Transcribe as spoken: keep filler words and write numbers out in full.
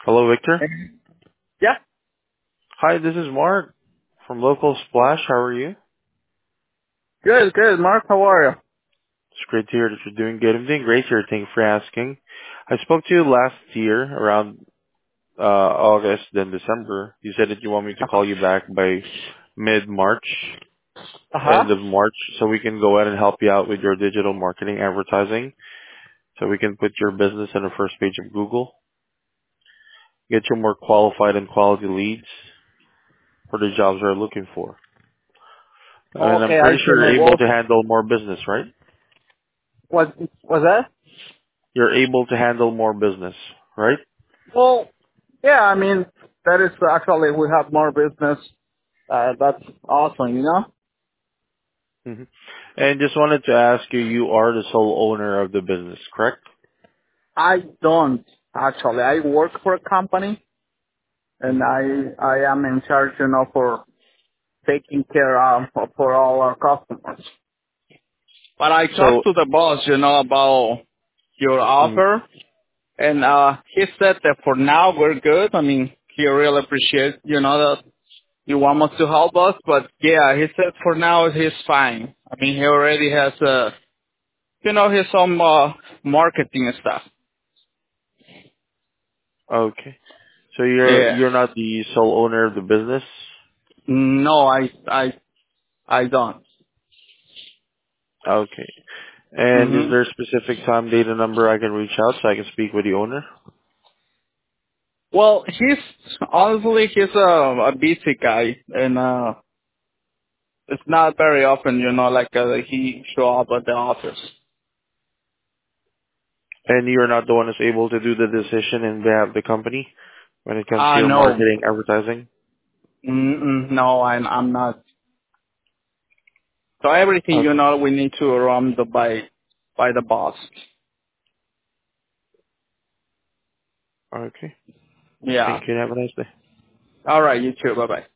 Hello, Victor. Yeah, Hi, this is Mark from Local Splash. How are you? good, good. Mark, how are you? It's great to hear that you're doing good. I'm doing great here. Thank you for asking. I spoke to you last year around uh, August, then December. You said that you want me to call you back by mid-March, Uh huh. end of March, so we can go ahead and help you out with your digital marketing advertising, so we can put your business on the first page of Google, get you more qualified and quality leads for the jobs we're looking for. And I'm Okay, I pretty see. sure No, you're able well, to handle more business, right? what was that? You're able to handle more business, right? Well, yeah. I mean, that is actually we have more business. Uh, that's awesome. You know. hmm And just wanted to ask you, you are the sole owner of the business, correct? I don't actually. I work for a company, and hmm I I am in charge, you know, for taking care of for all our customers. But I So, talked to the boss, you know, about your mm, offer, and uh he said that for now we're good. I mean, he really appreciates, you know, that you want us to help us, but yeah, he said for now he's fine. I mean, he already has, uh, you know, his some uh, marketing and stuff. okay. So you're Yeah. you're not the sole owner of the business? No, I, I, I don't. Okay. And is hmm there a specific time, date, and number I can reach out so I can speak with the owner? Well, he's honestly he's a, a busy guy, and uh, it's not very often, you know, like uh, he show up at the office. And you're not the one that's able to do the decision in behalf of the company when it comes to Ah, your no, marketing, advertising? Mm-mm, no, I'm, I'm not. So everything, you Okay. know, we need to run the by, by the boss. Okay. Yeah. Thank you and have a nice day. All right, you too. Bye bye.